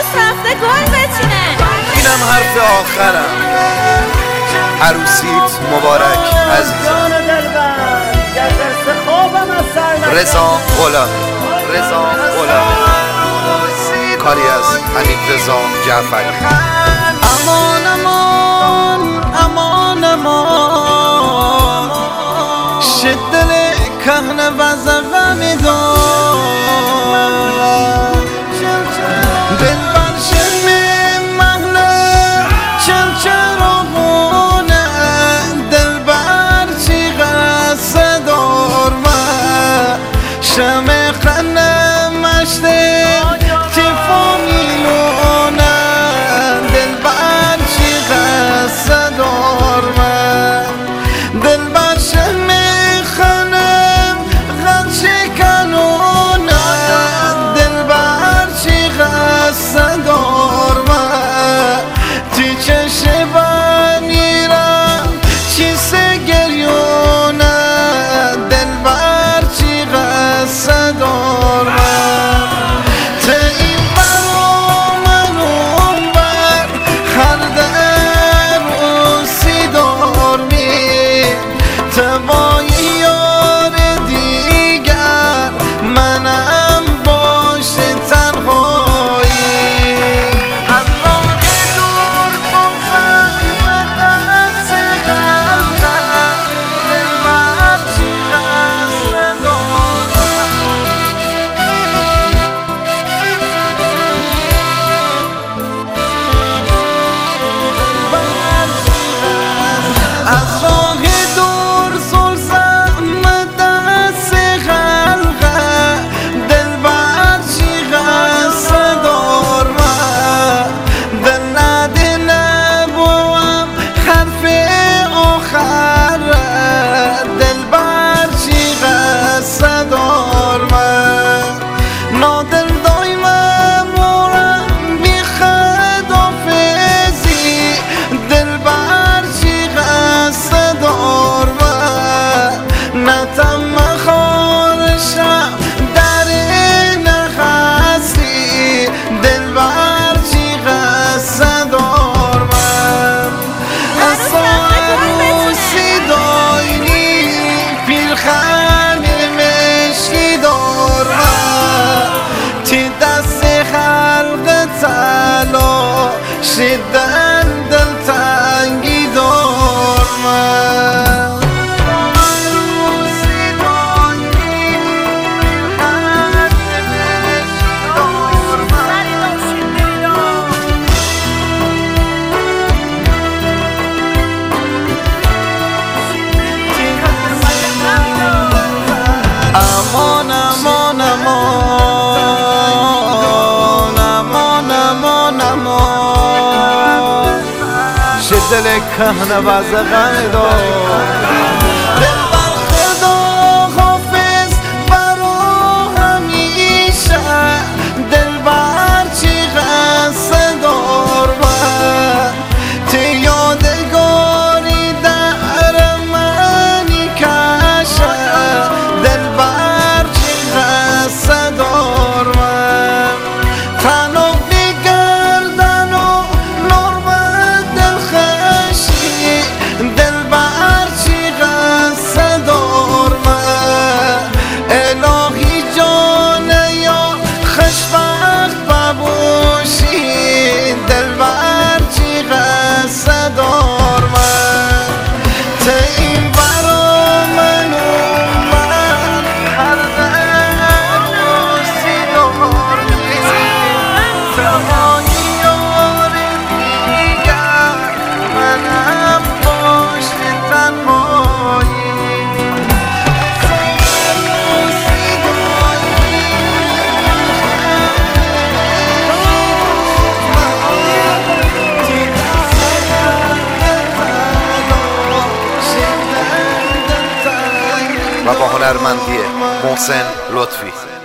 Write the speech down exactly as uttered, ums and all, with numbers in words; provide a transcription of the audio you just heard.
رفته گل بچینه. اینم حرف آخرم. عروسیت مبارک عزیزم. رضا غلامی. رضا غلامی. کاری از حمید رضا جعفری. امان امان امان امان شدل کهنه و زغمی دار دل بر شمی محله چل چراغونه دل بر چی غصه دار و شم قنه مشته تفامیلونه دل بر چی غصه دار و دل بر شمی خنم غد شکنونه دل بر چی غصه دار و تی چشه بانیرم چی سگریونه دل بر چی غصه دار و ته این برام منون بر هر در روسی دار می ته با یار دیگر منم باش تنهایی از راه دور بخم دست قلبم دل بر چی غصه از راه دور سلسم دست خلقه دل بر چی غصه دار و دل نده نبوم حرف آخر دل بر چی غصه دار و نادل دایمم مورم بی خدافزی دل بر چی غصه دار و نتم خارشم در نخستی دل بر چی غصه دار و عروسی داینی پیرخن مشکی دار و تی دست خلق تلا شدن دل تنگی دار و عروسی داینی پیرخن مشکی دار و امان امان امان امان امان امان شدل کهنه و زغمی دار دل بر خدا حافظ برا همیشه دل بر چی غصه دار و تی یادگاری در منی کشه دل بر چی غصه دار و تنو بگردن و نور دل خشی دل بر چی غصه دار و الهی جان یا خوشبخت ببوشی دل بر چی غصه دار و ته این برا من اومد هر در روسی دار می ته با یار دیگر منم باش تنهایی روسی داری تی دست و با هنرمندی محسن لطفی.